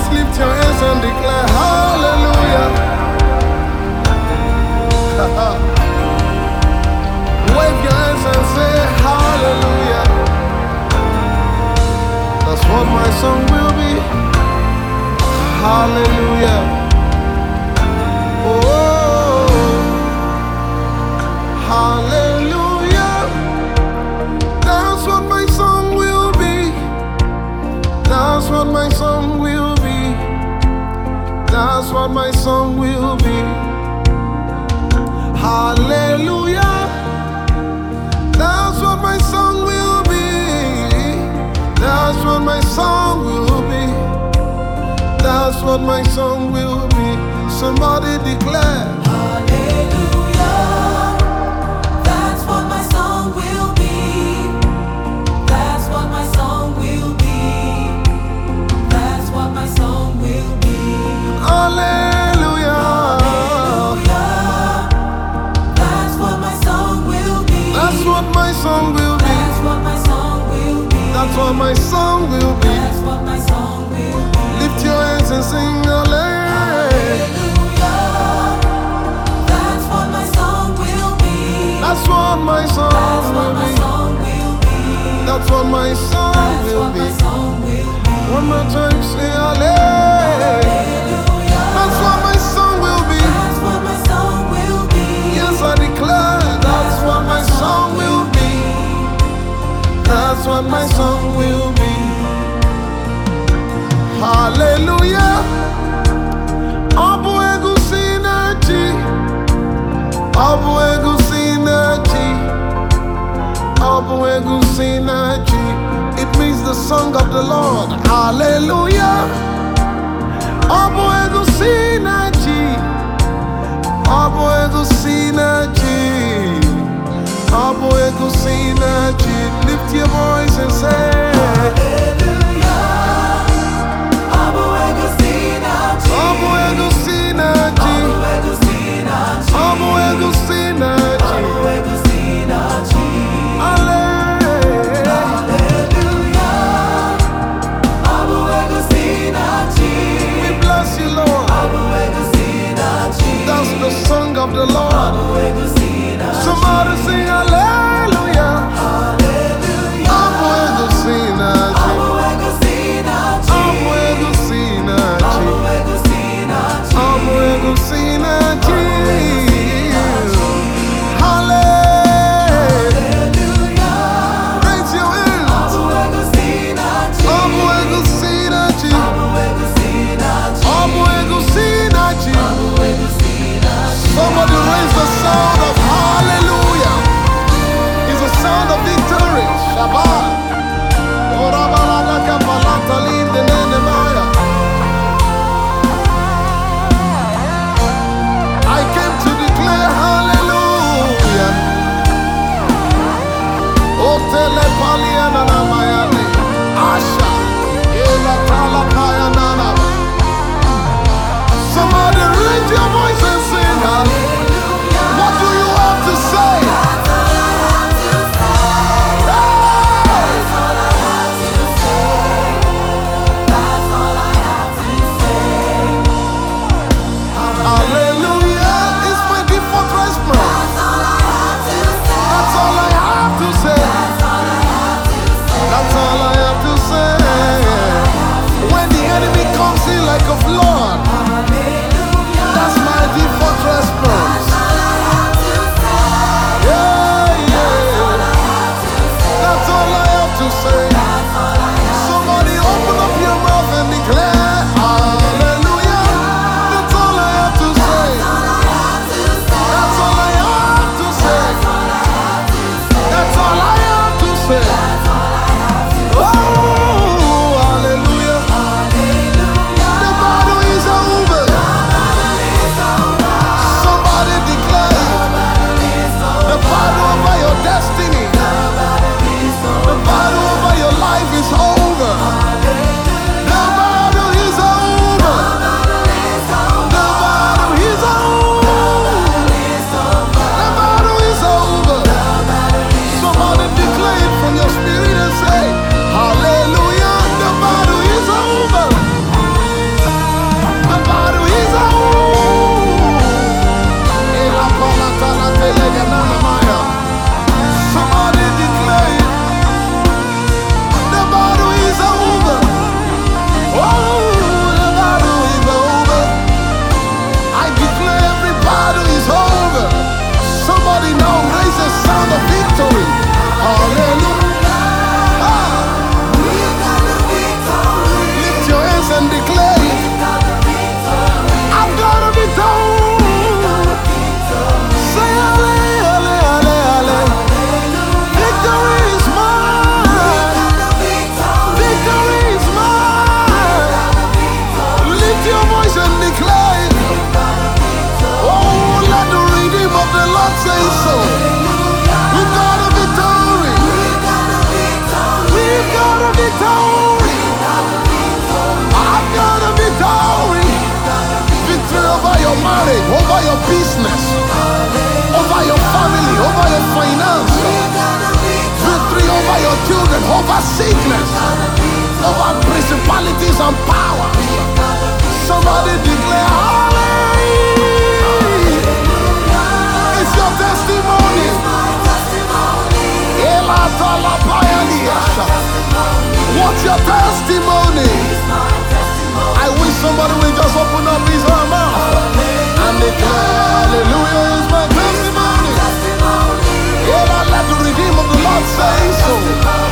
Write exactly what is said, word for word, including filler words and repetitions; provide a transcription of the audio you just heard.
lift your hands and declare hallelujah. Wave your hands and say hallelujah. That's what my song will be. Hallelujah. Oh, hallelujah. That's what my song will be. That's what my song will be. That's what my song will be. Hallelujah. That's what my song will be. That's what my song will be. That's what my song will be. Somebody declare Hallelujah. That's what my song will be. That's what my song will be. That's what my song will be. hallelujah. Hallelujah. That's what my song will be. That's what my song will be. That's what my song will be. That's what my song will be. That's what my song will be. Lift your hands and sing hallelujah. That's what my song will be. That's what my song That's what will my be. song will be. That's what my song That's will what be. my song will be. One more time, say hallelujah. That's what my song will be. That's what my song will be. Yes, I declare that's what my song will be. That's what my song will be. Hallelujah. Abu egu synergy. Abu egu synergy. Abu egu synergy. It means the song of the Lord. Hallelujah. Abu egu synergy. Abu egu synergy. Abu egu synergy. Lift your voice and say Abu egu synergy. Abu egu synergy. Hallelujah. marriage, over your business, over your family, over your finance, victory over your children, over sickness, over principalities and powers. Somebody declare, hallelujah. It's your testimony. What's your testimony? I wish somebody will just open up his mouth and declare, hallelujah is my testimony. Yeah, let the redeemer of the Lord say so.